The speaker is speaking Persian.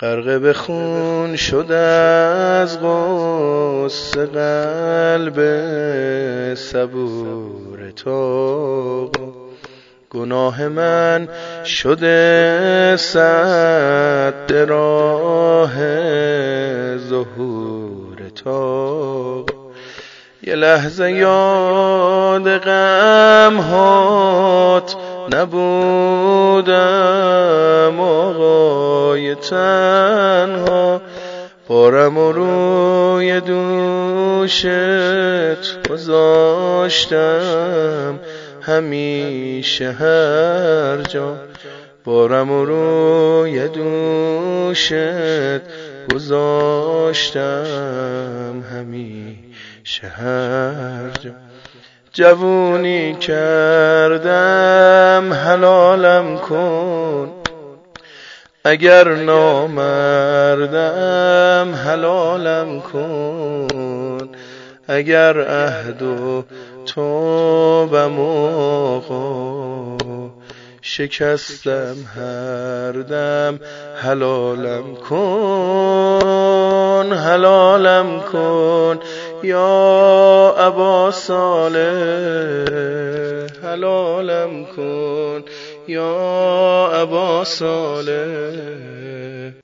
غرق به خون شد از غصه قلب صبور تو، گناه من شده سد راه ظهور تو. یه لحظه یاد غم هات نبودم آقای تنها، بارم و روی دوشت گذاشتم همیشه هر جا، بارم و روی دوشت گذاشتم همیشه هر جا. جوونی کردم حلالم کن، اگر نامردم حلالم کن، اگر عهد و توبم آقا شکستم هر دم حلالم کن، حلالم کن یا ابا صالح، حلالم کن یا ابا صالح.